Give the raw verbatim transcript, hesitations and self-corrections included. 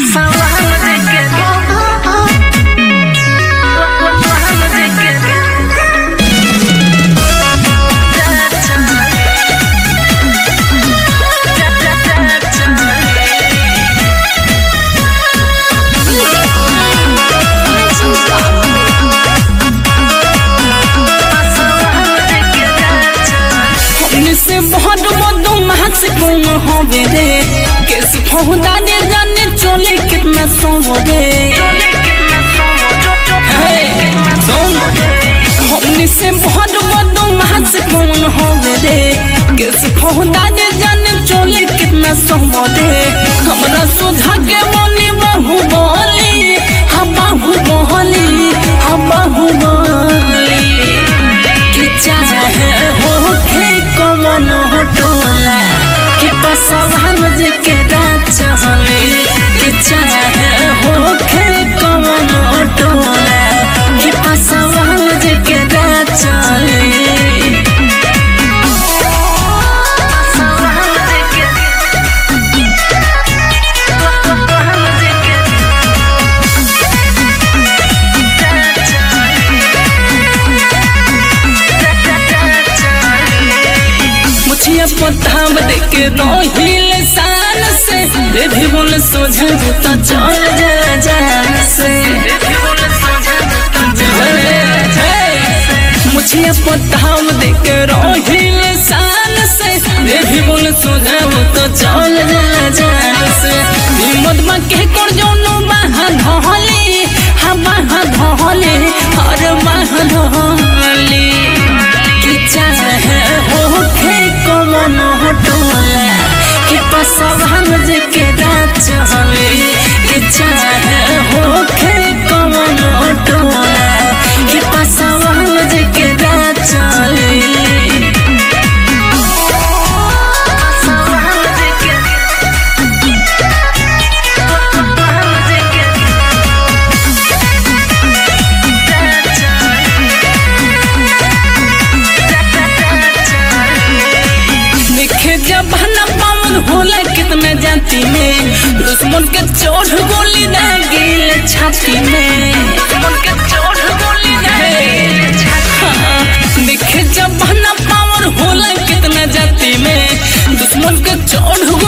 कौन होवे रे कैसे फहुदा दे जाने चले कितना सोवरे हमने से बहुत बदो महस कौन होवे रे कैसे फहुदा दे जाने चले कितना सोवरे हमरा सुधा के बोली बहु बोली हम बहु बोली हम बहु बोली कि चाहे हो के कौन हो टोला कि पसवान मुझे के रात चले कि चाहे हो के कौन हो टोला कि पसवान मुझे के रात चले पताब देके रोहिल सान से भी बोल सोझ तो चल जा जान से मुझे पताब देके रोहिल सान से भी बोल सोझ तो चल जा जान से हिम्मत में के कर जोनो बाहा धोली हम बाहा धोली हर बाहा धोली कि चाहे हो के कौन हो टोला कि पसवान मुझे के रात चले कि चाहे हो के कौन हो टोला कि पसवान मुझे के रात चले होला कितना जाती में दुश्मन के चोट गोली दागिल छाती में दुश्मन के चोट गोली दागिल देखे जब बहना पावर होला कितना जाती में दुश्मन के चोट